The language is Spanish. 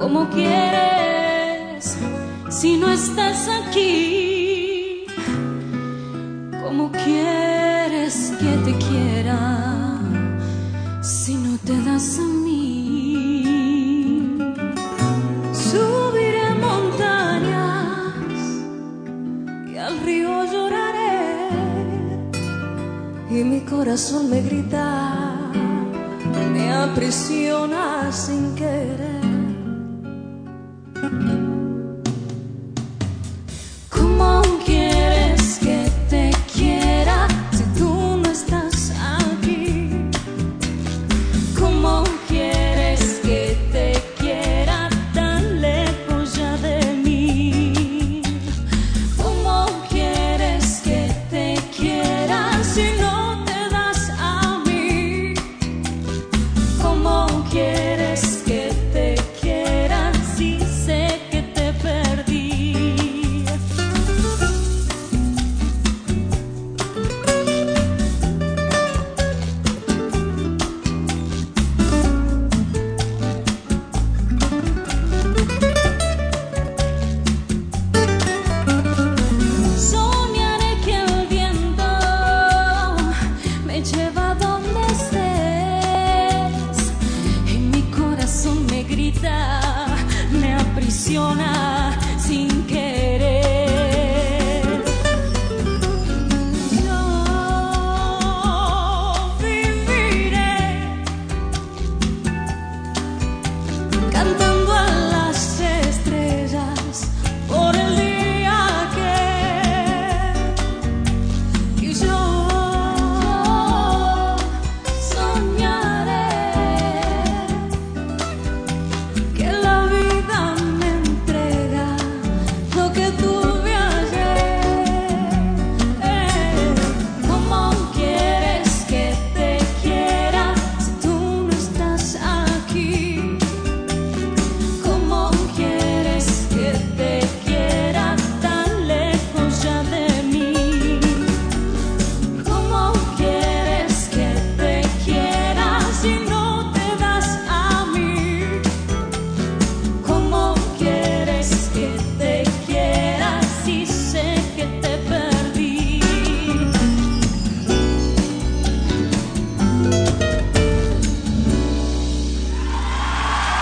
¿Cómo quieres si no estás aquí? ¿Cómo quieres que te quiera si no te das a mí? Subiré montañas y al río lloraré, y mi corazón me grita, me aprisiona sin querer. ¿Cómo quieres que te quiera si tú no estás aquí? ¿Cómo quieres que te quiera tan lejos ya de mí? ¿Cómo quieres que te quiera si no te das a mí? ¿Cómo quieres que te quiera si sé que te perdí? Soñaré que el viento me lleva donde estés, y mi corazón me grita, me aprisiona